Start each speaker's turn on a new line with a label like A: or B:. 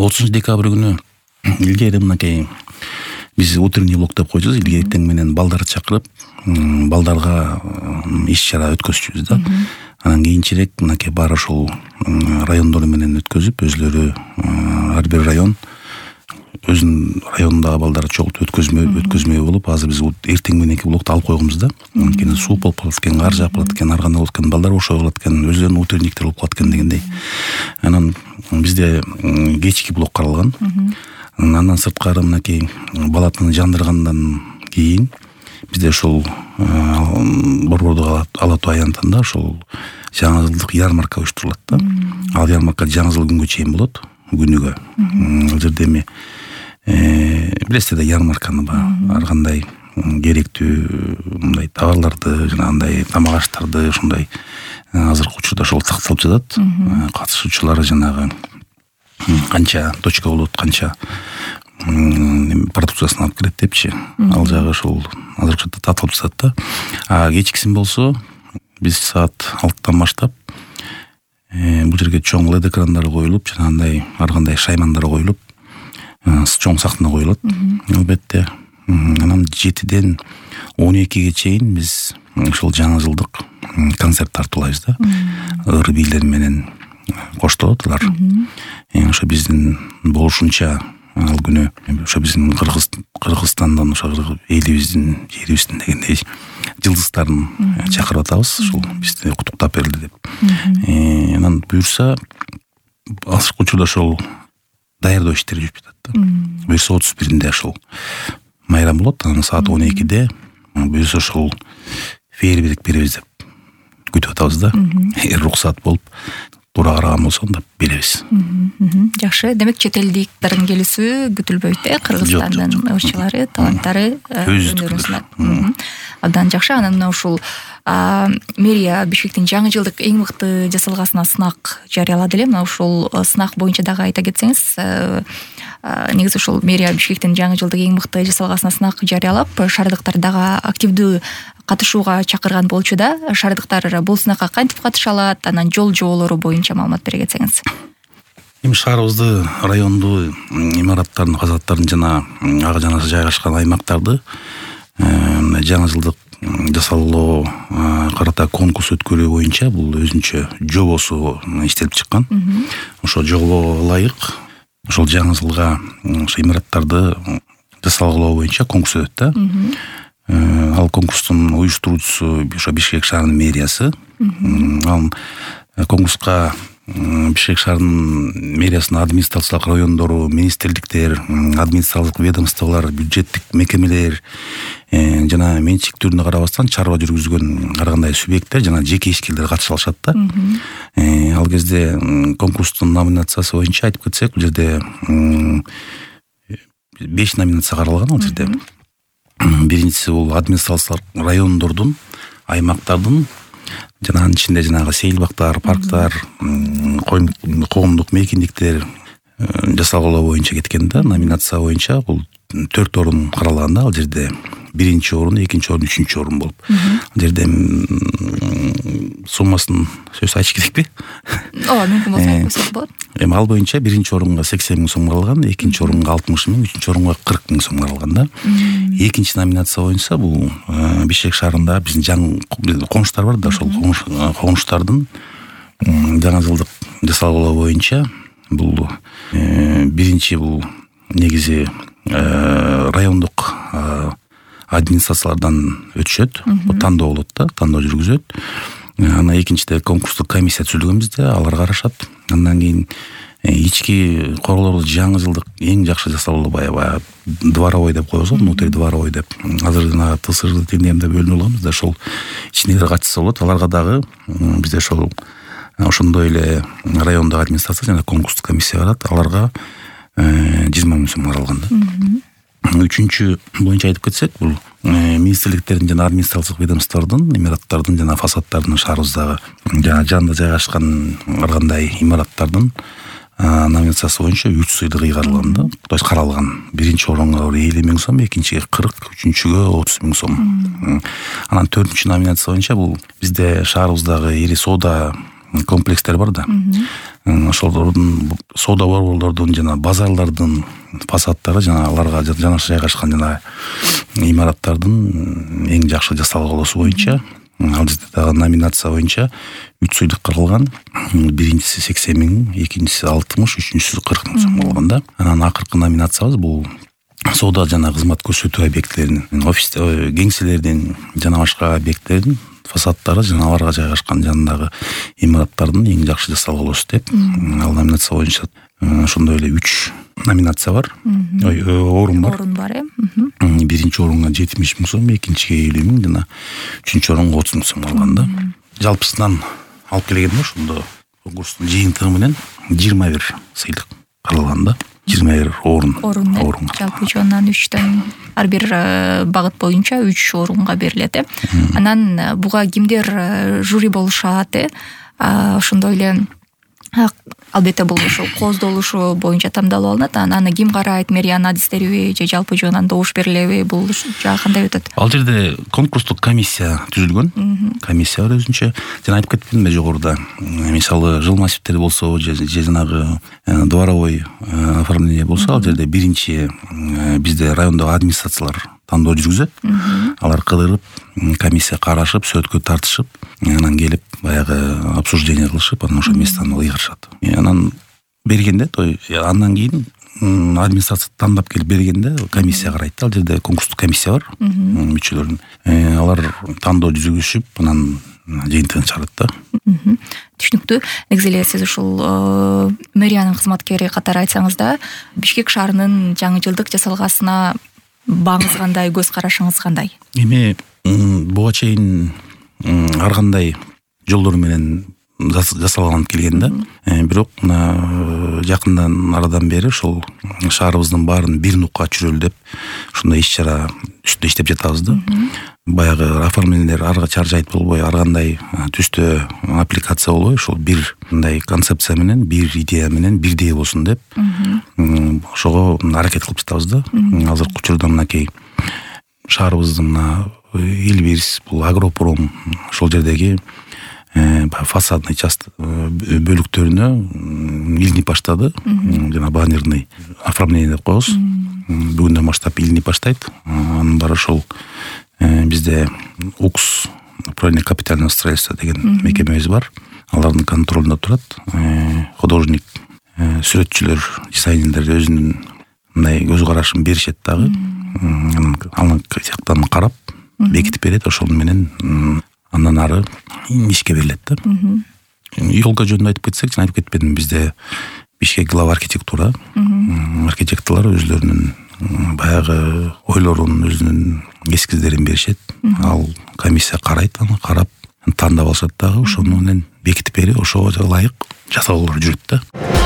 A: 30 декабрь күнү илгери мынакей биз утренний блок деп койчубуз. Илгеректен менен балдарды чакырып, балдарга иш чара өткөзчүбүз да. Анан кийинчерээк мынакей баары ошол райондор менен өткөзүп, өзлөрү ар бир район өзүнүн районундагы балдар чогултуп өткөзмөй болуп, азыр биз эртең мененки блокту алып койгонбуз да. Анткени суу болуп калат экен, кар жаап калат экен, ар кандай болот экен, балдар ошой калат экен, өзлөрүнүн утренниктери болуп калат экен дегендей. Анан бизде кечки блок каралган. Андан сырткары мынакей балатаны жандыргандан кийин бизде ошол Борбордук Ала Тоо аянтында ошол жаңы жылдык ярмарка уюштурулат да. Ал ярмарка жаңы жыл күнгө чейин болот, күнүгө. Ал жерде эми билесиз да ярмарканы ар кандай керектүү мындай товарларды, жанагындай тамак аштарды ушундай азыркы учурда ошол сакталып жатат. Катышуучулар жанагы канча точка болот, канча продукциясын алып келет депчи. Ал жагы ошол азыркы учурда татылып жатат да. А кечкисин болсо биз саат 6-тан баштап бул жерге чоң LED экрандар коюлуп, жанагындай ар кандай шаймандар коюлуп, чоң сахна коюлат. Албетте. Анан 7-ден 12-ге чейин биз ошол жаңы жылдык концерт тартуулайбыз да. Ыр бийлер менен коштолот алар. Ошо биздин болушунча ал күнү ошо биздин Кыргызстандан ошо элибиздин, жерибиздин дегендей жылдыздарын чакырып атабыз. Ошол бизди куттуктап берди деп. Анан буюрса азыркы учурда ошол даярдоо иштери жүрүп жатат да. Буюрса 31-нде ошол майрам болот. Анан саат 12-де буюрса ошол фейерверк беребиз деп күтүп атабыз да. Руксат болуп туура караган болсо анда беребиз.
B: Жакшы. Демек чет элдиктердин келүүсү күтүлбөйт, Кыргызстандын ырчылары, таланттары өнөрүн. Абдан жакшы. Анан ушул мэрия Бишкектин жаңы жылдык эң мыкты жасалгасына сынак жарыялады эле. Мына ушул сынак боюнча дагы айта кетсеңиз, негизи ушул мэрия Бишкектин жаңы жылдык эң мыкты жасалгасына сынак жарыялап, шаардыктар дагы активдүү катышууга чакырган болчу да. Шаардыктар бул сынакка кантип катыша алат? Анан жол жоболору боюнча маалымат бере кетсеңиз.
A: Эми шаарыбызды, районду, имараттардын, фасаддардын жана ага жанагы жайгашкан аймактарды жаңы жылдык жасалуу карата конкурс өткөрүү боюнча бул өзүнчө жобосу иштелип чыккан. Ошол жобого ылайык ошол жаңы жылга ошо имараттарды жасалгылоо боюнча конкурс өтөт да. Ал конкурстун уюштуруучусу ошо Бишкек шаарынын мэриясы. Ал конкурска Бишкек шаарынын мэриясынын администрациялык райондору, министрликтер, администрациялык ведомстволор, бюджеттик мекемелер жана менчиктүүрүнө карабастан чарба жүргүзгөн ар кандай субъекттер жана жеке ишкерлер катыша алышат да. Ал кезде конкурстун номинациясы боюнча айтып кетсек, бул жерде 5 номинация каралган ал жерде. Биринчиси бул администрациялык райондордун, аймактардын жана анын ичинде жанагы сейилбактар, парктар, коомдук мейкиндиктер жасалгылоо боюнча кеткен да. Номинация боюнча бул 4 орун каралган да. Ал жерде 1-орун, 2-орун, 3-орун болуп. Ал жерде суммасын сөз айтыш керекпи?
B: Мүмкүн болсо айтсак болот.
A: Эми ал боюнча 1-орунга 80 000 сом каралган, 2-орунга 60 000, 3-орунга 40 000 сом каралган да. Экинчи номинация боюнча бул Бишкек шаарында биздин жаңы конуштар бар да, ошол конуштардын жаңы жылдык жасалгылоо боюнча бул биринчи бул негизи райондук администрациялардан өтүшөт. Бул тандоо болот да, тандоо жүргүзөт. Анан экинчиде конкурстук комиссия түзүлгөн бизде, алар карашат. Андан кийин ички корголорду жаңы жылдык эң жакшы жасалуу баягы дворовой деп коебуз, внутри дворовой деп. Азыр жана ТСЖ теңдемде бөлүнүп алганбыз да, ошол ичиндегилер катышса болот. Аларга дагы бизде ошондой эле райондогу администрация жана конкурстук комиссия барат. Аларга 20 000 сом каралган да. Үчүнчү боюнча айтып кетсек, бул министрликтердин жана администрациялык ведомстволордун, имараттардын жана фасаддардын шаарыбыздагы жана жанында жайгашкан ар кандай имараттардын номинациясы боюнча 3 сыйдык ыйгарылган да. То есть каралган. 1-орунга 50 000 сом, 2-нчиге 40, 3-чүгө 30 000 сом. Анан 4-номинация боюнча бул бизде шаарыбыздагы ири соода комплекстер бар да. Ошолордун соода борборлордун жана базарлардын фасадтары жана аларга жанаша жайгашкан жана имараттардын эң жакшы жасалголосу боюнча ал жерде дагы номинация боюнча 3 сыйлык каралган. Биринчиси 80 000, экинчиси 60, үчүнчүсү 40 000 сом болгон да. Анан акыркы номинациябыз бул соода жана кызмат көрсөтүү объектилеринин, офис кеңселердин жана башка объекттердин фасадтары жана аларга жайгашкан жанындагы имараттардын эң жакшы жасалголосу деп ал номинация боюнча ошондой эле 3 номинация бар. Орун бар. Биринчи орунга 70 000 сом, экинчиге 50 000 жана үчүнчү орунга 30 000 сом алган да. Жалпысынан алып келгенде ошондо конкурстун жыйынтыгы менен 21 сыйлык каралган да. 21 орун.
B: Жалпы жонунан 3төн ар бир багыт боюнча 3 орунга берилет. Анан буга кимдер жюри болушат? Ошондой эле албетте бул ошо кооздолушу боюнча тамдалып алынат. Аны ким карайт? Мэриянын адистериби же жалпы жонунан добуш берилеби? Бул жагы кандай өтөт?
A: Ал жерде конкурстук комиссия түзүлгөн. Комиссия бар өзүнчө. Жана айтып кетпедимби жогоруда? Мисалы жыл массивтери болсо же жанагы дворовой оформление болсо, ал жерде биринчи бизде райондогу администрациялар тандоо жүргүзөт. Алар кыдырып, комиссия карашып, сөткө тартышып, анан келип баягы обсуждение кылышып, анан ошо месттен ыйгарышат. Анан бергенде, андан кийин администрация тандап келип бергенде комиссия карайт. Ал жерде конкурстук комиссия бар, мүчөлөрүн. Алар тандоо жүргүзүшүп, анан жыйынтыгын чыгарат да.
B: Түшүнүктүү. Негизи эле сиз ушул мэриянын кызматкери катары айтсаңыз да, Бишкек шаарынын жаңы жылдык жасалгасына баңыз кандай, көз карашыңыз кандай?
A: Эми буга чейин ар кандай жолдор менен жасалган келген да. Бирок жакындан арадан бери ошол шаарыбыздын баарын бир нукка чүрөлү деп ушундай иш-чара үстүндө иштеп жатабыз да. Баягы оформлениелер арга чаржайт болбой, ар кандай түстө аппликация болбой, ошол бир мындай концепция менен, бир идея менен бирдей болсун деп ошого аракет кылып жатабыз да. Азыркы учурда мынакей шаарыбыздын мына Элбирс, бул Агропром, ошол жердеги фасадный часть бөлүктөрүнө илинип баштады. Жана баннерный оформление деп коебуз. Бүгүндөн баштап илинип баштайт. Анын баары ошол бизде УКС, управление капитального строительства деген мекемебиз бар. Алардын контролунда турат. Художник, сүрөтчүлөр, дизайнерлер өзүнүн мындай көз карашын беришет дагы. Анын сыяктан карап, бекитип берет, ошол менен андан ары ишке берилет да. Жолго жөнүндө айтып кетсек, жана айтып кетпедим, бизде Бишкек глава архитектура, архитекторлор өзлөрүнүн баягы ойлорун, өзүнүн эскиздерин беришет. Ал комиссия карайт, аны карап тандап алышат дагы, ошону менен бекитип берип, ошого ылайык жасалуулар жүрөт да.